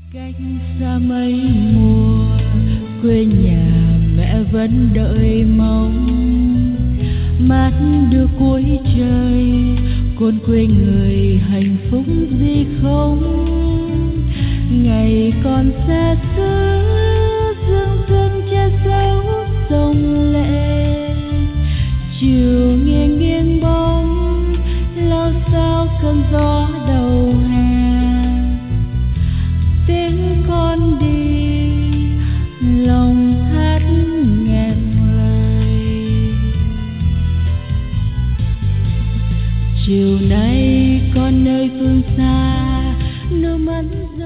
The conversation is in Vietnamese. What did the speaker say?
Cách xa mấy mùa, quê nhà mẹ vẫn đợi mong. Mắt đưa cuối trời, con quê người hạnh phúc gì không? Ngày còn xa xứ, dương dương che dấu sông lệ. Chiều nghiêng nghiêng bóng, lao sao cơn gió đầu hè. Tiếng con đi, lòng hát nghẹn lời. Chiều nay con nơi phương xa, nước mắt